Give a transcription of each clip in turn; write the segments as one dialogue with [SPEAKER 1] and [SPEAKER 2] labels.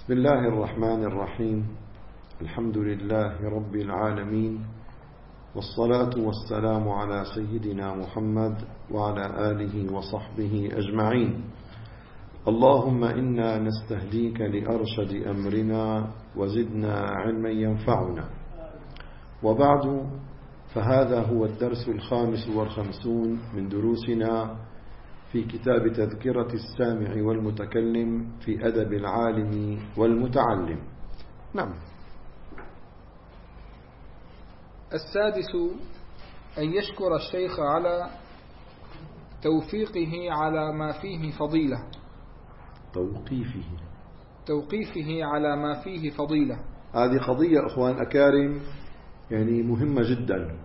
[SPEAKER 1] بسم الله الرحمن الرحيم. الحمد لله رب العالمين، والصلاة والسلام على سيدنا محمد وعلى آله وصحبه أجمعين. اللهم إنا نستهديك لأرشد أمرنا وزدنا علما ينفعنا. وبعد، فهذا هو الدرس 55 من دروسنا في كتاب تذكرة السامع والمتكلم في أدب العالم والمتعلم. نعم.
[SPEAKER 2] السادس أن يشكر الشيخ على توفيقه على ما فيه فضيلة. توقيفه على ما فيه فضيلة.
[SPEAKER 1] هذه قضية أخوان أكارم يعني مهمة جدا.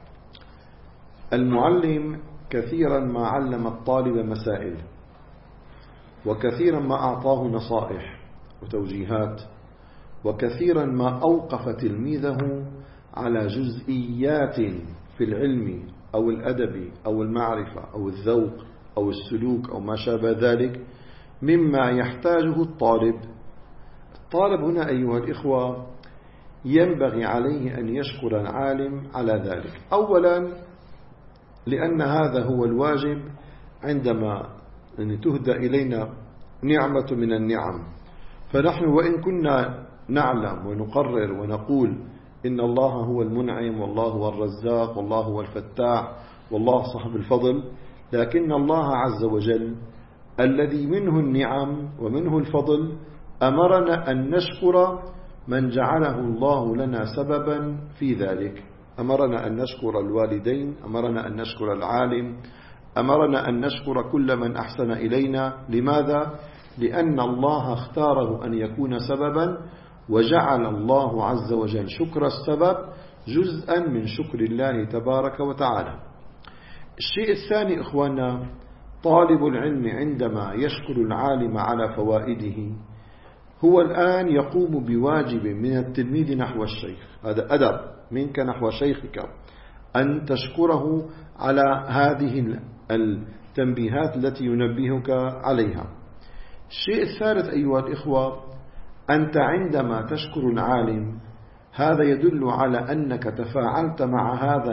[SPEAKER 1] المعلم كثيرا ما علم الطالب مسائل، وكثيرا ما أعطاه نصائح وتوجيهات، وكثيرا ما أوقف تلميذه على جزئيات في العلم أو الأدب أو المعرفة أو الذوق أو السلوك أو ما شابه ذلك مما يحتاجه الطالب. الطالب هنا أيها الإخوة ينبغي عليه أن يشكر العالم على ذلك. أولا لأن هذا هو الواجب عندما تهدى إلينا نعمة من النعم. فنحن وإن كنا نعلم ونقرر ونقول إن الله هو المنعم والله هو الرزاق والله هو الفتاح والله صاحب الفضل، لكن الله عز وجل الذي منه النعم ومنه الفضل أمرنا أن نشكر من جعله الله لنا سببا في ذلك. أمرنا أن نشكر الوالدين، أمرنا أن نشكر العالم، أمرنا أن نشكر كل من أحسن إلينا. لماذا؟ لأن الله اختاره أن يكون سببا، وجعل الله عز وجل شكر السبب جزءا من شكر الله تبارك وتعالى. الشيء الثاني إخواننا، طالب العلم عندما يشكر العالم على فوائده هو الآن يقوم بواجب من التلميذ نحو الشيخ. هذا أدب منك نحو شيخك أن تشكره على هذه التنبيهات التي ينبهك عليها. الشيء الثالث أيها الإخوة، أنت عندما تشكر العالم هذا يدل على أنك تفاعلت مع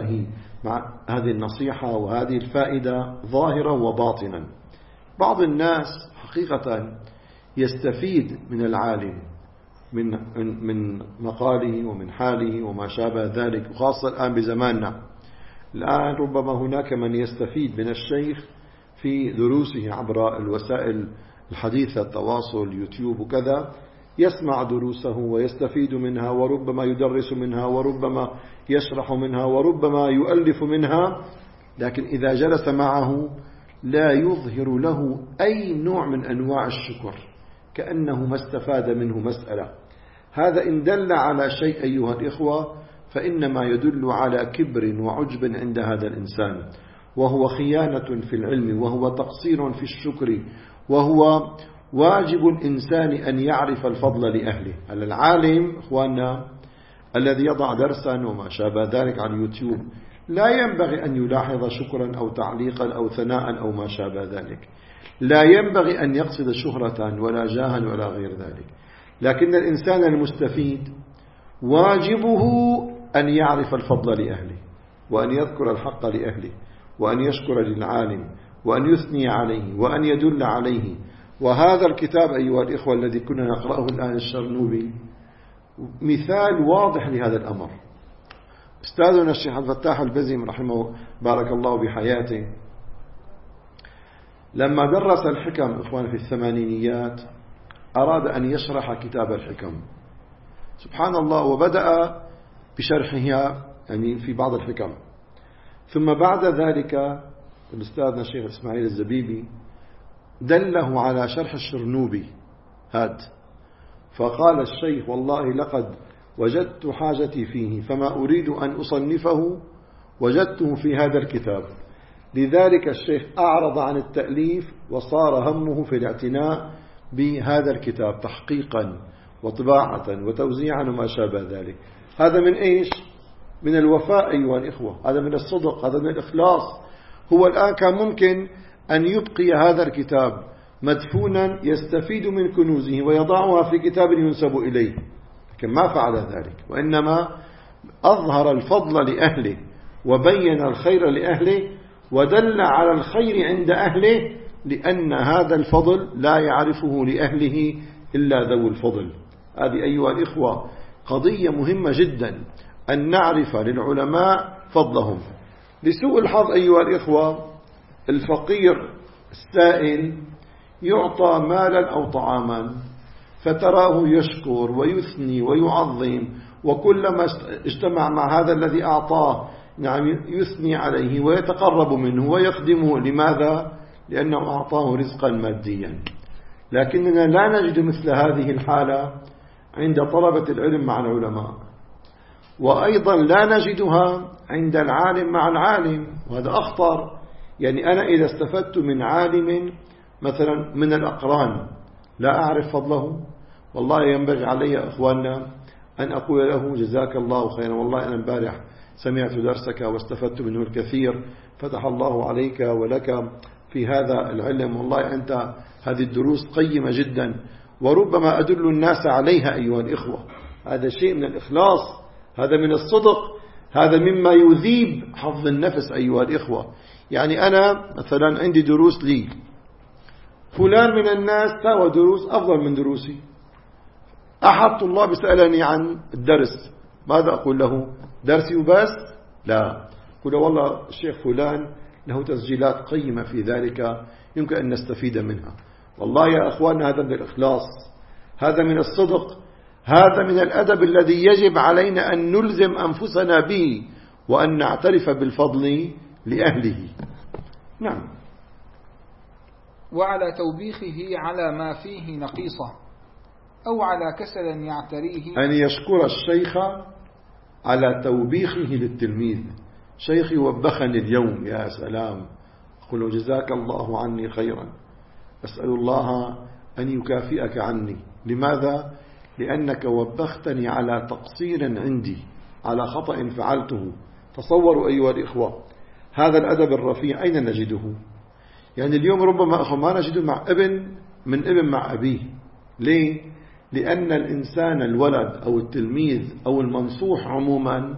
[SPEAKER 1] هذه النصيحة وهذه الفائدة ظاهرا وباطنا. بعض الناس حقيقة يستفيد من العالم من مقاله ومن حاله وما شابه ذلك، وخاصة الآن بزماننا. الآن ربما هناك من يستفيد من الشيخ في دروسه عبر الوسائل الحديثة، التواصل، يوتيوب وكذا، يسمع دروسه ويستفيد منها، وربما يدرس منها، وربما يشرح منها، وربما يؤلف منها، لكن إذا جلس معه لا يظهر له أي نوع من أنواع الشكر، كأنه ما استفاد منه مسألة. هذا إن دل على شيء أيها الإخوة فإنما يدل على كبر وعجب عند هذا الإنسان، وهو خيانة في العلم، وهو تقصير في الشكر، وهو واجب الإنسان أن يعرف الفضل لأهله. العالم إخواننا الذي يضع درسا وما شابه ذلك على اليوتيوب لا ينبغي أن يلاحظ شكرا أو تعليقا أو ثناء أو ما شابه ذلك، لا ينبغي أن يقصد شهرة ولا جاها ولا غير ذلك. لكن الإنسان المستفيد واجبه أن يعرف الفضل لأهله، وأن يذكر الحق لأهله، وأن يشكر للعالم، وأن يثني عليه، وأن يدل عليه. وهذا الكتاب أيها الإخوة الذي كنا نقرأه الآن الشرنوبي مثال واضح لهذا الأمر. أستاذنا الشيخ عبد الفتاح البزيم رحمه بارك الله بحياته لما درس الحكم إخوان في الثمانينيات أراد أن يشرح كتاب الحكم، سبحان الله، وبدأ بشرحها يعني في بعض الحكم، ثم بعد ذلك الأستاذنا الشيخ إسماعيل الزبيبي دله على شرح الشرنوبي هذا، فقال الشيخ والله لقد وجدت حاجتي فيه فما أريد أن أصنفه وجدته في هذا الكتاب. لذلك الشيخ أعرض عن التأليف وصار همه في الاعتناء بهذا الكتاب تحقيقا وطباعة وتوزيعا وما شابه ذلك. هذا من إيش؟ من الوفاء أيها الإخوة، هذا من الصدق، هذا من الإخلاص. هو الآن كان ممكن أن يبقي هذا الكتاب مدفونا يستفيد من كنوزه ويضعها في كتاب ينسب إليه، لكن ما فعل ذلك، وإنما أظهر الفضل لأهله وبين الخير لأهله ودل على الخير عند أهله، لأن هذا الفضل لا يعرفه لأهله إلا ذو الفضل. هذه أيها الإخوة قضية مهمة جدا أن نعرف للعلماء فضلهم. لسوء الحظ أيها الإخوة الفقير السائل يعطى مالا أو طعاما فتراه يشكر ويثني ويعظم، وكلما اجتمع مع هذا الذي أعطاه نعم يثني عليه ويتقرب منه ويخدمه. لماذا؟ لأنه أعطاه رزقا ماديا. لكننا لا نجد مثل هذه الحالة عند طلبة العلم مع العلماء، وأيضا لا نجدها عند العالم مع العالم، وهذا أخطر. يعني أنا إذا استفدت من عالم مثلا من الأقران لا أعرف فضله، والله ينبغي علي أخواننا أن أقول له جزاك الله خيرا، والله أنا البارح سمعت درسك واستفدت منه الكثير، فتح الله عليك ولك في هذا العلم، والله أنت هذه الدروس قيمة جدا، وربما أدل الناس عليها أيها الإخوة. هذا شيء من الإخلاص، هذا من الصدق، هذا مما يذيب حظ النفس أيها الإخوة. يعني أنا مثلا عندي دروس لي، فلان من الناس سوى دروس أفضل من دروسي، أحد طلاب سألني عن الدرس، ماذا أقول له؟ درسي وبس؟ لا، أقول له والله الشيخ فلان له تسجيلات قيمة في ذلك يمكن أن نستفيد منها. والله يا أخواننا هذا من الإخلاص، هذا من الصدق، هذا من الأدب الذي يجب علينا أن نلزم أنفسنا به، وأن نعترف بالفضل لأهله. نعم.
[SPEAKER 2] وعلى توبيخه على ما فيه نقيصة أو على كسل يعتريه،
[SPEAKER 1] أن يشكر الشيخ على توبيخه للتلميذ. شيخي وبخني اليوم، يا سلام، قل جزاك الله عني خيرا، أسأل الله أن يكافئك عني. لماذا؟ لأنك وبختني على تقصير عندي، على خطأ فعلته. تصوروا أيها الإخوة هذا الأدب الرفيع أين نجده؟ يعني اليوم ربما أخو ما نجده مع ابن من ابن مع أبيه. ليه؟ لأن الإنسان الولد أو التلميذ أو المنصوح عموما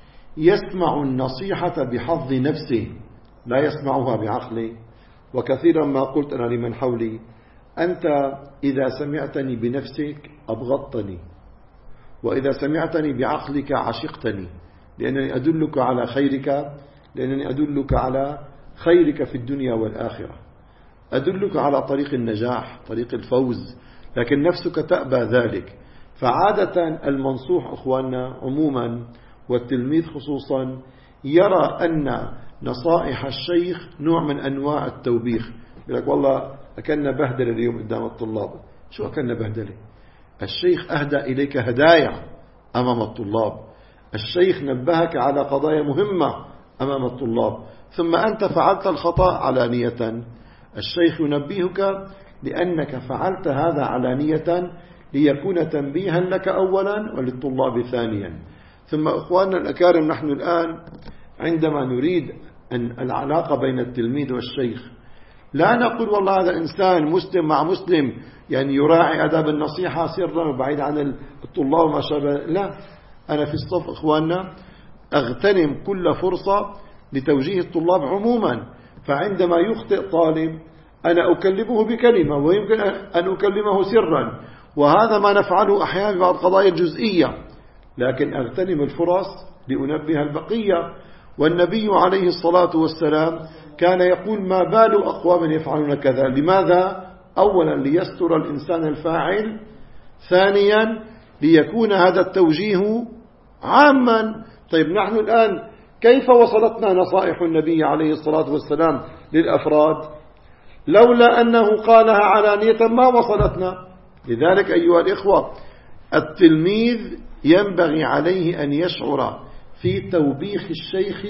[SPEAKER 1] يسمع النصيحة بحظ نفسه، لا يسمعها بعقله. وكثيرا ما قلت أنا لمن حولي: أنت إذا سمعتني بنفسك أبغضتني، وإذا سمعتني بعقلك عشقتني، لأنني أدلك على خيرك، لأنني أدلك على خيرك في الدنيا والآخرة، أدلك على طريق النجاح، طريق الفوز، لكن نفسك تأبى ذلك. فعادة المنصوح أخواننا عموما والتلميذ خصوصا يرى أن نصائح الشيخ نوع من أنواع التوبيخ. يقول لك والله أكلنا بهدلة اليوم قدام الطلاب. شو أكلنا بهدلة؟ الشيخ أهدى إليك هدايا أمام الطلاب، الشيخ نبهك على قضايا مهمة أمام الطلاب، ثم أنت فعلت الخطأ علانية. الشيخ ينبهك لأنك فعلت هذا علانية ليكون تنبيها لك أولا وللطلاب ثانيا. ثم أخواننا الأكارم، نحن الآن عندما نريد أن العلاقة بين التلميذ والشيخ لا نقول والله هذا إنسان مسلم مع مسلم يعني يراعي أداب النصيحة سرا وبعيد عن الطلاب وما شابه. لا، أنا في الصف أخواننا أغتنم كل فرصة لتوجيه الطلاب عموما. فعندما يخطئ طالب أنا أكلمه بكلمة، ويمكن أن أكلمه سرا، وهذا ما نفعله أحيانا بعض قضايا الجزئية، لكن أغتنم الفرص لأنبه البقية. والنبي عليه الصلاة والسلام كان يقول: ما بال أقوام يفعلون كذا. لماذا؟ أولا ليستر الإنسان الفاعل، ثانيا ليكون هذا التوجيه عاما. طيب نحن الآن كيف وصلتنا نصائح النبي عليه الصلاة والسلام للأفراد؟ لولا أنه قالها علانية ما وصلتنا. لذلك أيها الإخوة التلميذ ينبغي عليه أن يشعر في توبيخ الشيخ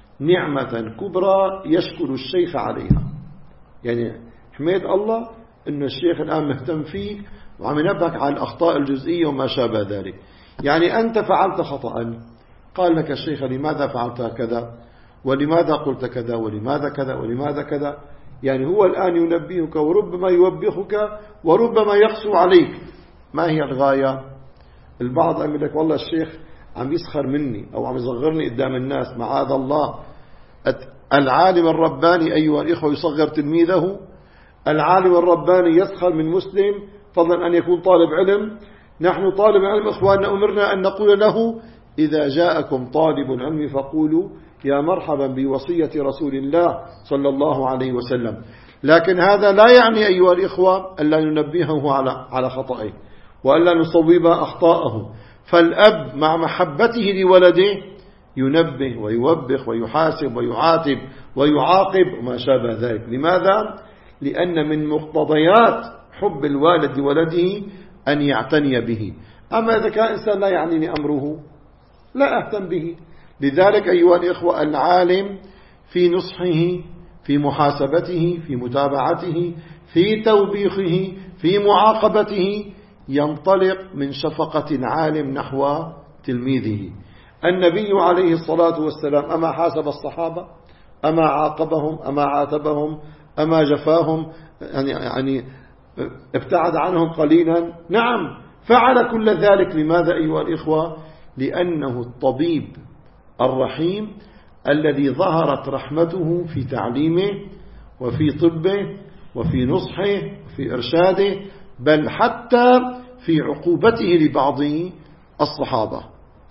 [SPEAKER 1] نعمة كبرى يشكر الشيخ عليها. يعني حميد الله أن الشيخ الآن مهتم فيك وعم ينبهك على الأخطاء الجزئية وما شابه ذلك. يعني أنت فعلت خطأ، قال لك الشيخ: لماذا فعلت كذا، ولماذا قلت كذا، ولماذا كذا، ولماذا كذا. يعني هو الآن ينبهك وربما يوبخك وربما يقسو عليك. ما هي الغاية؟ البعض يقول لك والله الشيخ عم يسخر مني أو عم يصغرني قدام الناس، معاذ الله. العالم الرباني أيها الإخوة يصغر تلميذه؟ العالم الرباني يسخر من مسلم فضلا أن يكون طالب علم؟ نحن طالب علم إخواننا أمرنا أن نقول له إذا جاءكم طالب العلم فقولوا يا مرحبا بوصية رسول الله صلى الله عليه وسلم. لكن هذا لا يعني أيها الإخوة ألا ننبهه على خطئه وألا نصوب أخطاءه. فالأب مع محبته لولده ينبه ويوبخ ويحاسب ويعاتب ويعاقب وما شابه ذلك. لماذا؟ لأن من مقتضيات حب الوالد لولده أن يعتني به. أما إذا كان إنسان لا يعنيني أمره لا أهتم به. لذلك أيها الإخوة العالم في نصحه، في محاسبته، في متابعته، في توبيخه، في معاقبته ينطلق من شفقة العالم نحو تلميذه. النبي عليه الصلاة والسلام أما حاسب الصحابة؟ أما عاقبهم؟ أما عاتبهم؟ أما جفاهم؟ يعني ابتعد عنهم قليلا؟ نعم فعل كل ذلك. لماذا أيها الإخوة؟ لأنه الطبيب الرحيم الذي ظهرت رحمته في تعليمه وفي طبه وفي نصحه وفي إرشاده، بل حتى في عقوبته لبعض الصحابة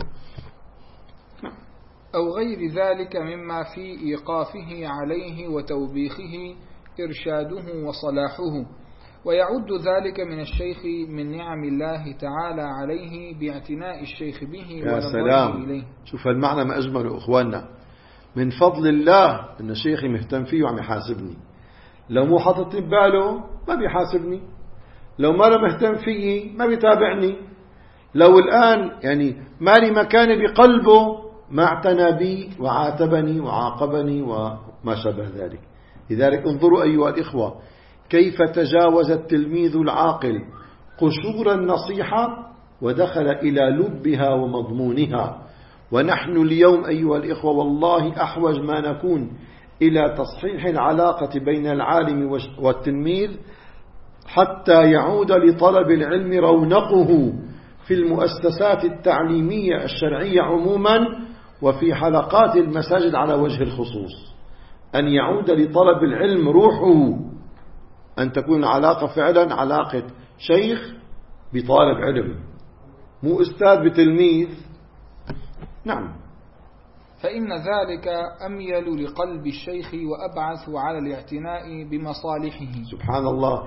[SPEAKER 2] أو غير ذلك مما في إيقافه عليه وتوبيخه إرشاده وصلاحه. ويعد ذلك من الشيخ من نعم الله تعالى عليه باعتناء الشيخ به
[SPEAKER 1] يا سلام إليه. شوف المعنى ما أجمله أخواننا. من فضل الله أن شيخي مهتم فيه وعم يحاسبني. لو مو حاططني بباله ما بيحاسبني، لو ما مهتم فيه ما بيتابعني، لو الآن يعني ما لي مكان بقلبه ما اعتنى بي وعاتبني وعاقبني وما شابه ذلك. لذلك انظروا أيها الإخوة كيف تجاوز التلميذ العاقل قشور النصيحة ودخل إلى لبها ومضمونها. ونحن اليوم أيها الإخوة والله أحوج ما نكون إلى تصحيح العلاقة بين العالم والتلميذ حتى يعود لطلب العلم رونقه في المؤسسات التعليمية الشرعية عموما وفي حلقات المساجد على وجه الخصوص. أن يعود لطلب العلم روحه، أن تكون العلاقة فعلا علاقة شيخ بطالب علم مو أستاذ بتلميذ. نعم.
[SPEAKER 2] فإن ذلك أميل لقلب الشيخ وأبعث على الاعتناء بمصالحه.
[SPEAKER 1] سبحان الله.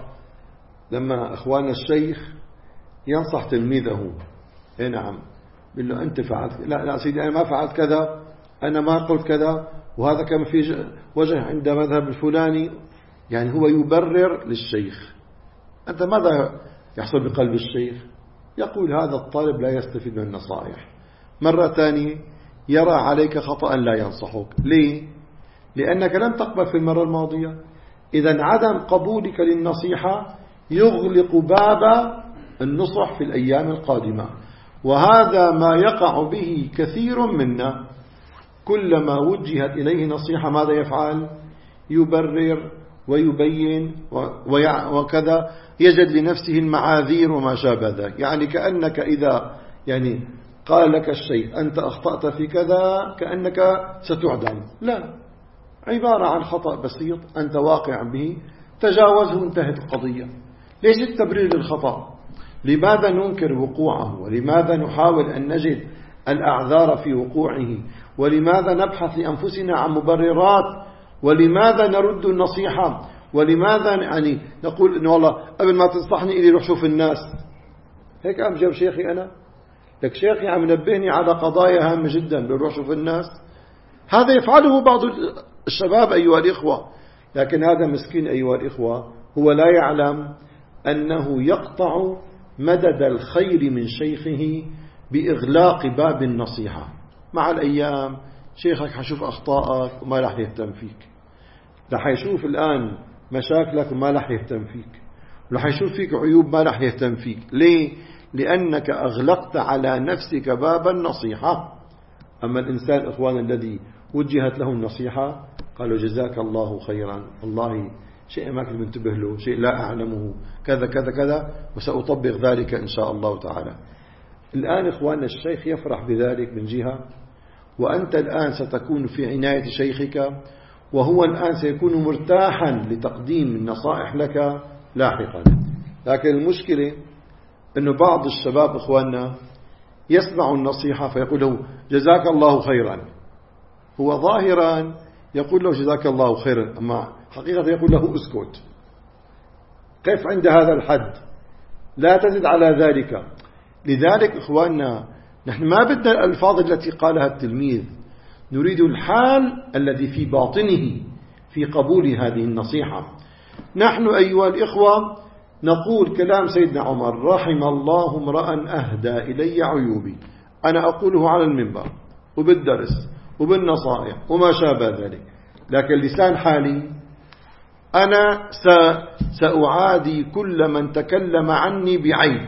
[SPEAKER 1] لما أخوان الشيخ ينصح تلميذه نعم بيقول له أنت فعلت لا سيدي أنا ما فعلت كذا، أنا ما قلت كذا، وهذا كان في وجه عند مذهب الفلاني. يعني هو يبرر للشيخ. أنت ماذا يحصل بقلب الشيخ؟ يقول هذا الطالب لا يستفيد من النصائح. مرة ثانية يرى عليك خطأ لا ينصحك. ليه؟ لأنك لم تقبل في المرة الماضية. إذا عدم قبولك للنصيحة يغلق باب النصح في الأيام القادمة. وهذا ما يقع به كثير منا. كلما وجهت إليه نصيحة ماذا يفعل؟ يبرر ويبين وكذا، يجد لنفسه المعاذير وما شابه ذلك. يعني كأنك إذا يعني قال لك الشيء أنت أخطأت في كذا كأنك ستعدم. لا، عبارة عن خطأ بسيط أنت واقع به، تجاوزه انتهت القضية. ليش التبرير للخطأ؟ لماذا ننكر وقوعه؟ ولماذا نحاول أن نجد الأعذار في وقوعه؟ ولماذا نبحث لأنفسنا عن مبررات؟ ولماذا نرد النصيحة؟ ولماذا يعني نقول إنه والله قبل ما تنصحني إلي روح شوف الناس؟ هيك قام جاب شيخي أنا لك شيخي عم ينبهني على قضايا هامة جدا بروح شوف الناس. هذا يفعله بعض الشباب أيها الإخوة، لكن هذا مسكين أيها الإخوة هو لا يعلم أنه يقطع مدد الخير من شيخه بإغلاق باب النصيحة. مع الأيام شيخك حشوف أخطائك وما رح يهتم فيك، رح يشوف الآن مشاكلك وما رح يهتم فيك، رح يشوف فيك عيوب ما رح يهتم فيك. ليه؟ لأنك أغلقت على نفسك باب النصيحة. أما الإنسان إخوان الذي وجهت له النصيحة قالوا جزاك الله خيرا، والله شيء ما كنت منتبه له، شيء لا أعلمه، كذا كذا كذا، وسأطبق ذلك إن شاء الله تعالى. الآن إخواننا الشيخ يفرح بذلك من جهة، وأنت الآن ستكون في عناية شيخك، وهو الآن سيكون مرتاحا لتقديم النصائح لك لاحقا. لكن المشكلة أنه بعض الشباب إخواننا يسمع النصيحة فيقول له جزاك الله خيرا، هو ظاهرا يقول له جزاك الله خيرا، أما حقيقة يقول له اسكت. كيف عند هذا الحد؟ لا تزد على ذلك. لذلك إخواننا نحن ما بدنا الألفاظ التي قالها التلميذ، نريد الحال الذي في باطنه في قبول هذه النصيحة. نحن أيها الإخوة نقول كلام سيدنا عمر: رحم الله امرأ أهدى إلي عيوبي. أنا أقوله على المنبر وبالدرس وبالنصائح وما شابه ذلك، لكن لسان حالي أنا سأعادي كل من تكلم عني بعيب.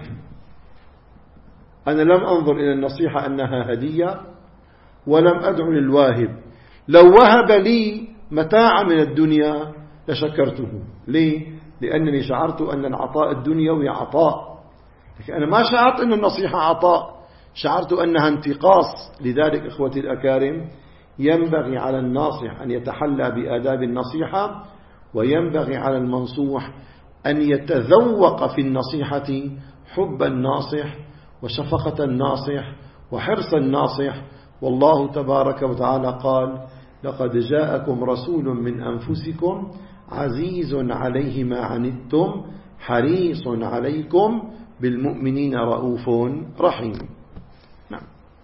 [SPEAKER 1] أنا لم أنظر إلى النصيحة أنها هدية، ولم أدعو للواهب. لو وهب لي متاع من الدنيا لشكرته. ليه؟ لأنني شعرت أن العطاء الدنيوي عطاء، لكن أنا ما شعرت أن النصيحة عطاء، شعرت أنها انتقاص. لذلك إخوتي الأكارم ينبغي على الناصح أن يتحلى بآداب النصيحة، وينبغي على المنصوح أن يتذوق في النصيحة حب الناصح وشفقة الناصح وحرص الناصح. والله تبارك وتعالى قال: لقد جاءكم رسول من أنفسكم عزيز عليه ما عنتم حريص عليكم بالمؤمنين رؤوف رحيم. نعم.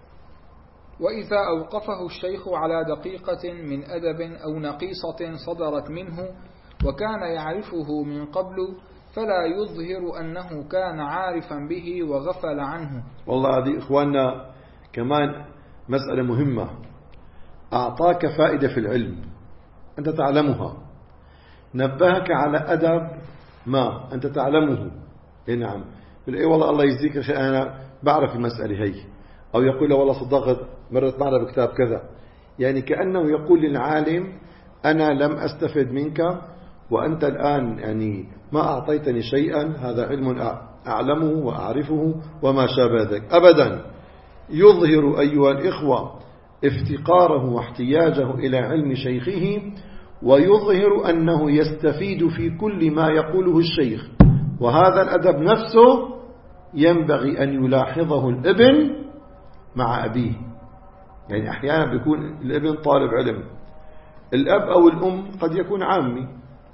[SPEAKER 2] وإذا أوقفه الشيخ على دقيقة من أدب أو نقيصة صدرت منه وكان يعرفه من قبل، فلا يظهر أنه كان عارفا به وغفل عنه.
[SPEAKER 1] والله هذه إخواننا كمان مسألة مهمة. أعطاك فائدة في العلم أنت تعلمها، نبهك على أدب ما أنت تعلمه. نعم، بالأي والله الله يجزيك شيء، أنا بعرف المسألة هي. أو يقول له والله صدقت مرت معنا بكتاب كذا، يعني كأنه يقول للعالم أنا لم أستفد منك، وأنت الآن يعني ما أعطيتني شيئا، هذا علم أعلمه وأعرفه وما شابه ذلك. أبدا. يظهر أيها الإخوة افتقاره واحتياجه إلى علم شيخه، ويظهر أنه يستفيد في كل ما يقوله الشيخ. وهذا الأدب نفسه ينبغي أن يلاحظه الابن مع أبيه. يعني أحيانا بيكون الابن طالب علم، الأب أو الأم قد يكون عامي،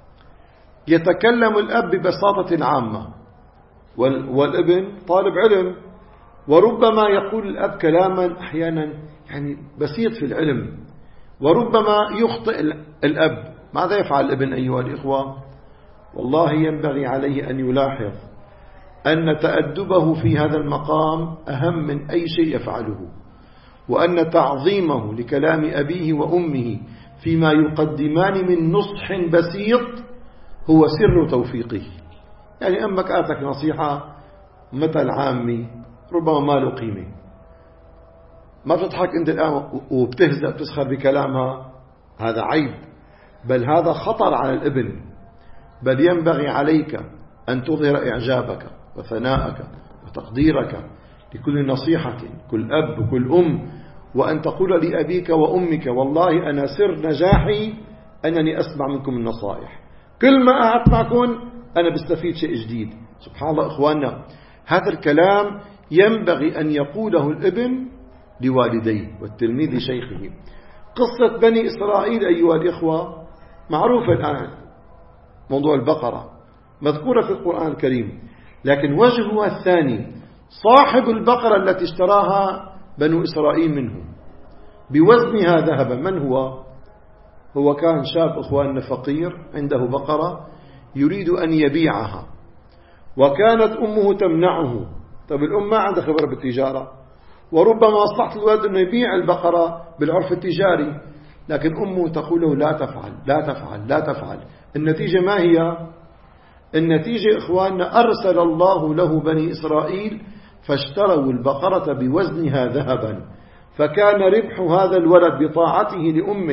[SPEAKER 1] يتكلم الأب ببساطة عامة والابن طالب علم، وربما يقول الأب كلاما أحيانا يعني بسيط في العلم، وربما يخطئ الأب. ماذا يفعل الابن أيها الإخوة؟ والله ينبغي عليه أن يلاحظ أن تأدبه في هذا المقام أهم من أي شيء يفعله، وأن تعظيمه لكلام أبيه وأمه فيما يقدمان من نصح بسيط هو سر توفيقه. يعني أمك آتك نصيحة مثل عامي ربما ما له قيمة، ما بتضحك أنت الآن وبتهزأ بتسخر بكلامها، هذا عيب، بل هذا خطر على الابن. بل ينبغي عليك أن تظهر إعجابك وثناءك وتقديرك لكل نصيحة، كل أب وكل أم، وأن تقول لأبيك وأمك والله أنا سر نجاحي أنني أسمع منكم النصائح، كل ما قعدت معكم أنا بستفيد شيء جديد. سبحان الله إخواننا، هذا الكلام ينبغي أن يقوله الابن لوالديه والتلميذ لشيخه. قصة بني إسرائيل أيها الإخوة معروفة الآن، موضوع البقرة مذكورة في القرآن الكريم، لكن وجهها الثاني صاحب البقرة التي اشتراها بنو إسرائيل منه بوزنها ذهبا، من هو؟ هو كان شاب إخواننا فقير عنده بقرة يريد أن يبيعها، وكانت أمه تمنعه. طب الأم ما عندها خبرة بالتجارة، وربما مصلحة الولد أنه يبيع البقرة بالعرف التجاري، لكن أمه تقول له لا تفعل لا تفعل لا تفعل. النتيجة ما هي؟ النتيجة إخواننا أرسل الله له بني إسرائيل فاشتروا البقرة بوزنها ذهبا، فكان ربح هذا الولد بطاعته لأمه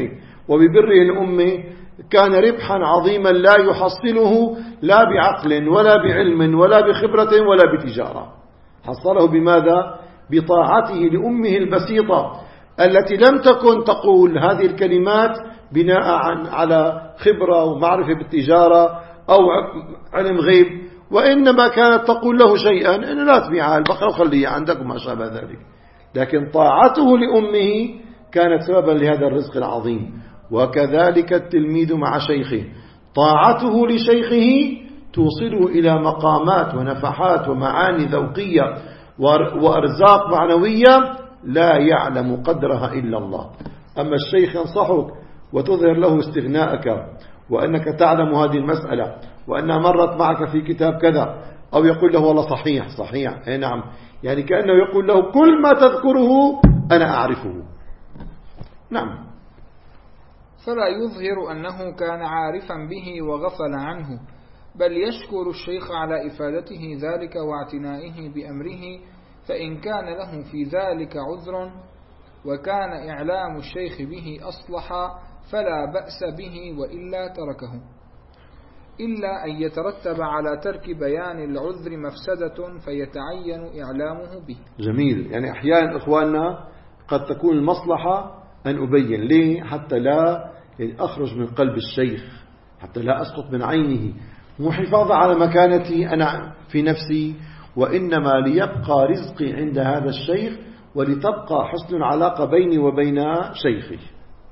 [SPEAKER 1] وببره الأمة كان ربحا عظيما لا يحصله لا بعقل ولا بعلم ولا بخبرة ولا بتجارة. حصله بماذا؟ بطاعته لأمه البسيطة التي لم تكن تقول هذه الكلمات بناء على خبرة ومعرفة بالتجارة أو علم غيب، وإنما كانت تقول له شيئا إنه لا تبيع البقرة وخليها عندك وما شابه ذلك. لكن طاعته لأمه كانت سببا لهذا الرزق العظيم. وكذلك التلميذ مع شيخه، طاعته لشيخه توصله إلى مقامات ونفحات ومعاني ذوقية وأرزاق معنوية لا يعلم قدرها إلا الله. أما الشيخ ينصحك وتظهر له استغناءك وأنك تعلم هذه المسألة وأنها مرت معك في كتاب كذا، أو يقول له والله صحيح أي نعم، يعني كأنه يقول له كل ما تذكره أنا أعرفه. نعم.
[SPEAKER 2] فلا يظهر أنه كان عارفا به وغفل عنه، بل يشكر الشيخ على إفادته ذلك واعتنائه بأمره، فإن كان له في ذلك عذر وكان إعلام الشيخ به أصلح فلا بأس به، وإلا تركه، إلا أن يترتب على ترك بيان العذر مفسدة فيتعين إعلامه به.
[SPEAKER 1] جميل. يعني أحيانا إخواننا قد تكون المصلحة أن أبين ليه حتى لا أخرج من قلب الشيخ، حتى لا أسقط من عينه، مو حفاظا على مكانتي أنا في نفسي، وإنما ليبقى رزقي عند هذا الشيخ ولتبقى حسن العلاقة بيني وبين شيخي.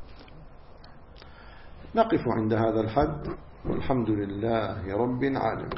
[SPEAKER 1] نقف عند هذا الحد والحمد لله رب العالمين.